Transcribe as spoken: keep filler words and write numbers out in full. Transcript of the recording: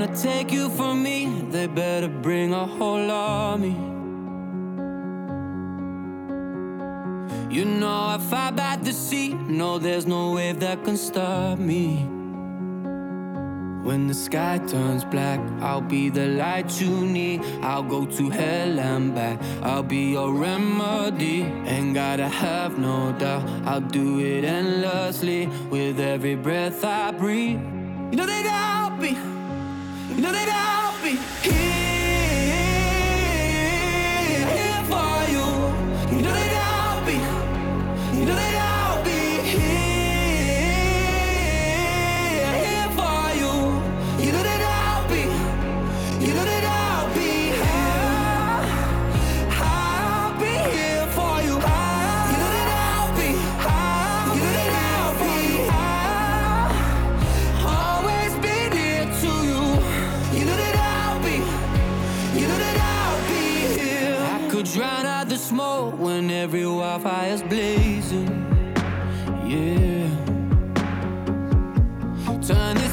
wanna take you from me, they better bring a whole army. You know I fight by the sea, no there's no wave that can stop me. When the sky turns black, I'll be the light you need. I'll go to hell and back, I'll be your remedy. Ain't gotta have no doubt, I'll do it endlessly. With every breath I breathe, you know that I'll be, you know that I'll be here, here for you. You know that I'll be, you know that I'll be here, here for you. You know that I'll be, you know that I'll be here. I'll be here for you. You know that I'll be, you know that I'll be. I'll always be near to you. You know that I'll be, you know that I'll be here. I could drown out the smoke when every wildfire's blazing. Yeah. Turn